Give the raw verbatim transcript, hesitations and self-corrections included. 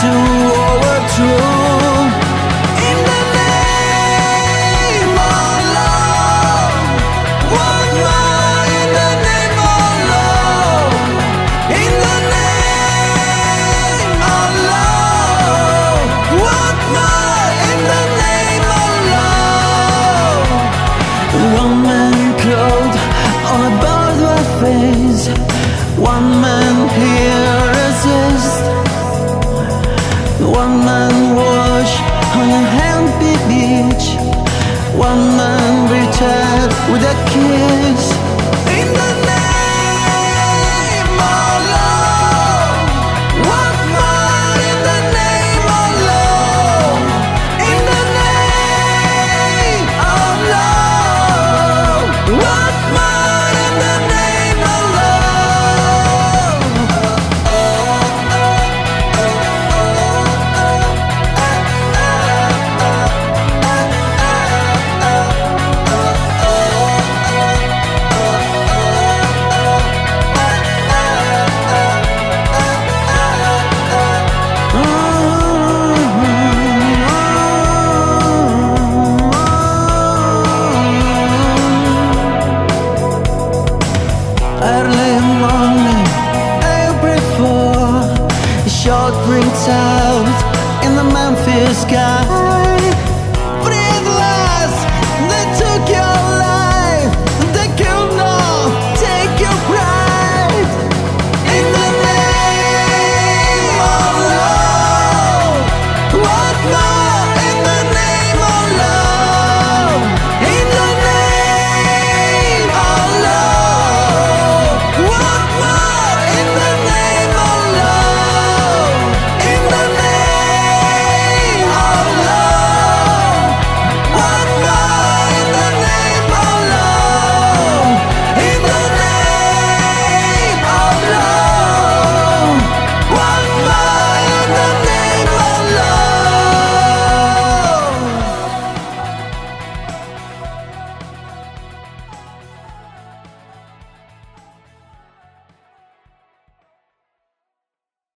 to overthrow. In the name of love, one more in the name of love. In the name of love, one more in the name of love. One man clothed on a barbed face, one man here resist, one man wash on a happy beach, one man returned with a kiss. In the name of love, one more in the name of love. In the name of love, one more in the name of love. Early morning, April fourth, a shot rings out in the Memphis sky.